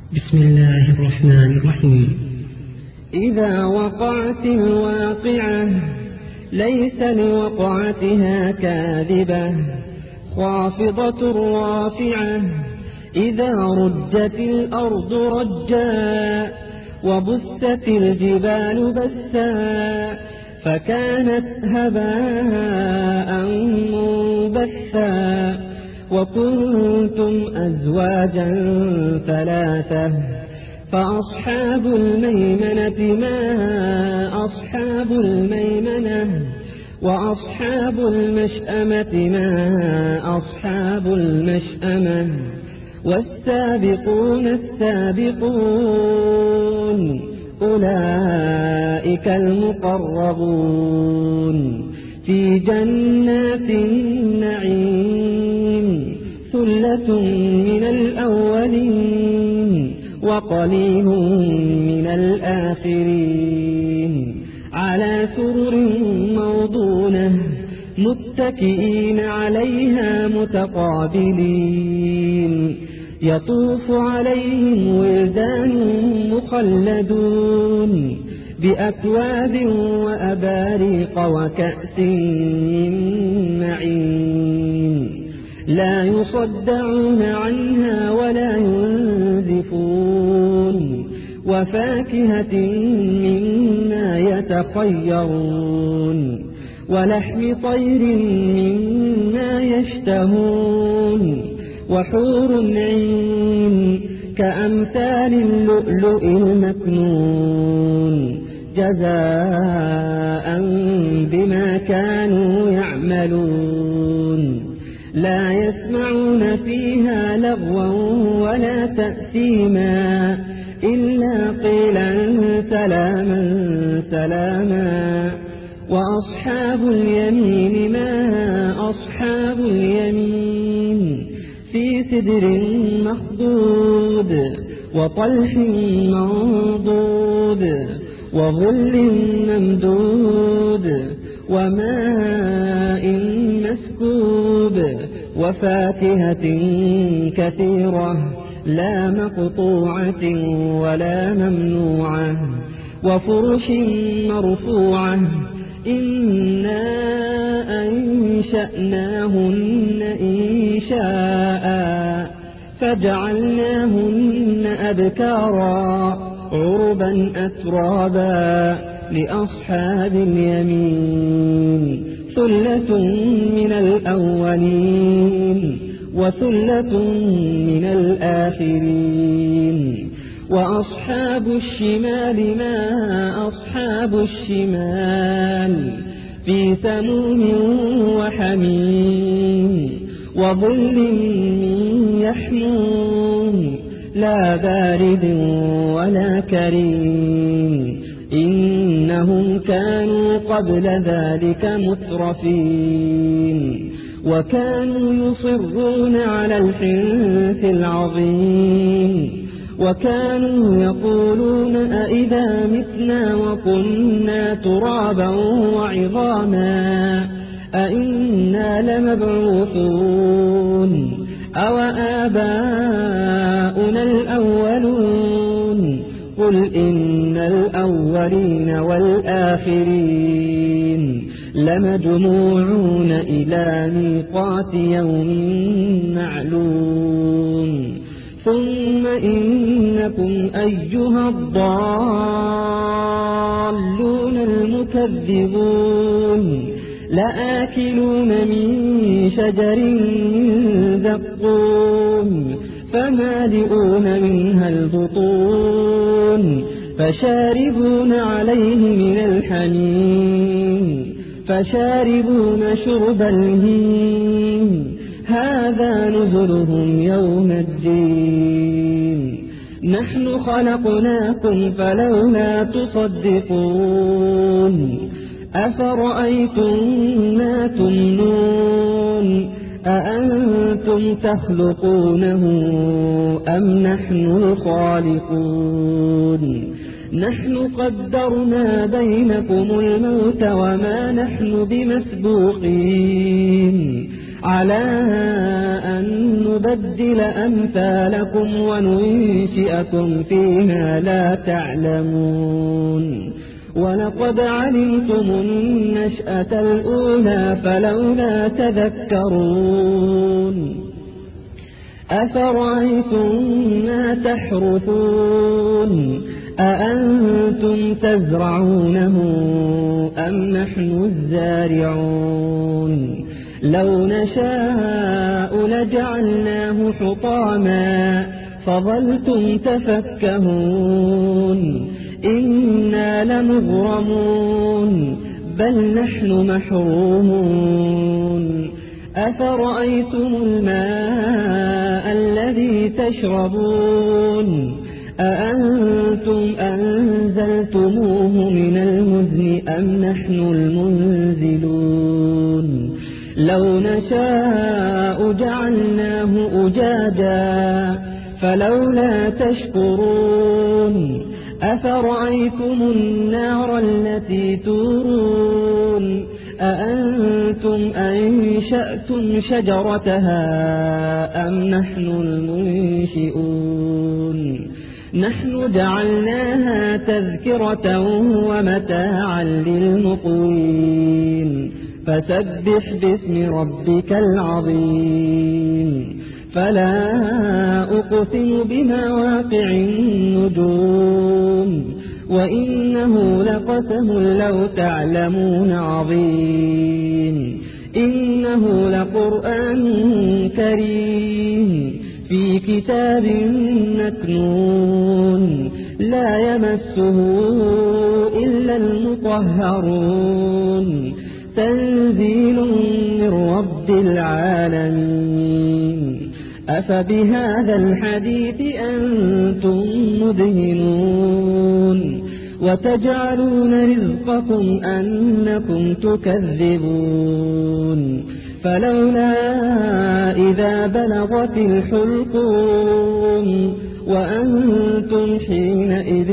بسم الله الرحمن الرحيم. إذا وقعت الواقعة ليس لوقعتها كاذبة خافضة رافعة إذا رجت الأرض رجا وبست الجبال بسا فكانت هباء منبثا وكنتم أزواجا ثلاثة فأصحاب الميمنة ما أصحاب الميمنة وأصحاب المشأمة ما أصحاب المشأمة والسابقون السابقون أولئك المقربون في جنات النعيم ثلة من الأولين وقليل من الآخرين على سرر موضونة متكئين عليها متقابلين يطوف عليهم ولدان مخلدون بأكواب وأباريق وكأس من معين لا يصدعون عنها ولا ينزفون وفاكهة مما يتخيرون ولحم طير مما يشتهون وحور عين كأمثال اللؤلؤ المكنون جزاء بما كانوا يعملون لا يسمعون فيها لغوا ولا تأثيما إلا قيلا سلاما سلاما وأصحاب اليمين ما أصحاب اليمين في سدر مخضود وطلح منضود وظل ممدود وماء مسكوب وفاكهة كثيرة لا مقطوعة ولا ممنوعة وفرش مرفوعة إنا أنشأناهن إنشاء فجعلناهن أبكارا عربا أترابا لأصحاب اليمين ثلة من الأولين وثلة من الآخرين وأصحاب الشمال ما أصحاب الشمال في سموم وحميم وظل من يحموم لا بارد ولا كريم إنهم كانوا قبل ذلك مترفين وكانوا يصرون على الحنث العظيم وكانوا يقولون أئذا متنا وكنا ترابا وعظاما أئنا لمبعوثون أو آباؤنا الأولون قل إن الأولين والآخرين لمجموعون إلى ميقات يوم معلوم ثم إنكم أيها الضالون المكذبون لآكلون من شجر من زقوم فمالئون منها البطون فشاربون عليه من الحميم فشاربون شرب الهيم هذا نزلهم يوم الدين نحن خلقناكم فلولا تصدقون أفرأيتم ما تمنون أأنتم تخلقونه أم نحن الخالقون نحن قدرنا بينكم الموت وما نحن بمسبوقين على أن نبدل أمثالكم وننشئكم فيما لا تعلمون ولقد علمتم النشأة الأولى فلولا تذكرون أفرأيتم ما تحرثون أأنتم تزرعونه أم نحن الزارعون لو نشاء لجعلناه حطاما فظلتم تفكهون إنا لمغرمون بل نحن محرومون أفرأيتم الماء الذي تشربون أأنتم أنزلتموه من المزن أم نحن المنزلون لو نشاء جعلناه أجاجا فلولا تشكرون أفرأيتم النار التي تورون أأنتم أنشأتم شجرتها أم نحن المنشئون نحن جعلناها تذكرة ومتاعا للمقوين فسبح باسم ربك العظيم فلا أقسم بمواقع النجوم وإنه لقسم لو تعلمون عظيم إنه لقرآن كريم في كتاب مكنون لا يمسه إلا المطهرون تنزيل من رب العالمين أفبهذا الحديث أنتم مدهنون وتجعلون رزقكم أنكم تكذبون فلولا إذا بلغت الحلقوم وأنتم حينئذ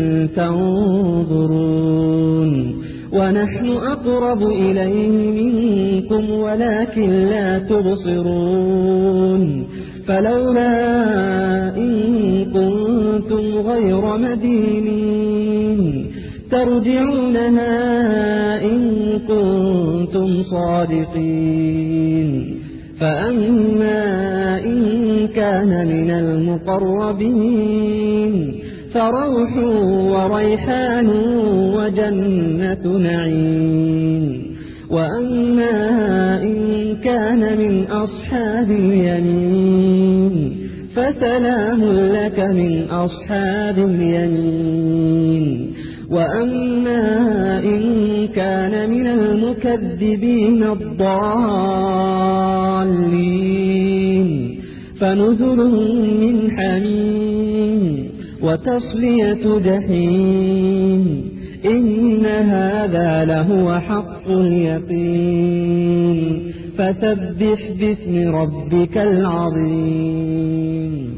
تنظرون ونحن أقرب إليه منكم ولكن لا تبصرون فلولا إن كنتم غير مدينين ترجعونها إن كنتم صادقين فأما إن كان من المقربين فروح وريحان وجنة نعيم وأما إن كان من أصحاب اليمين فسلام لك من أصحاب اليمين وأما إن كان من المكذبين الضالين فنزل من حميم وتصلية جحيم إن هذا لهو حق اليقين فسبح باسم ربك العظيم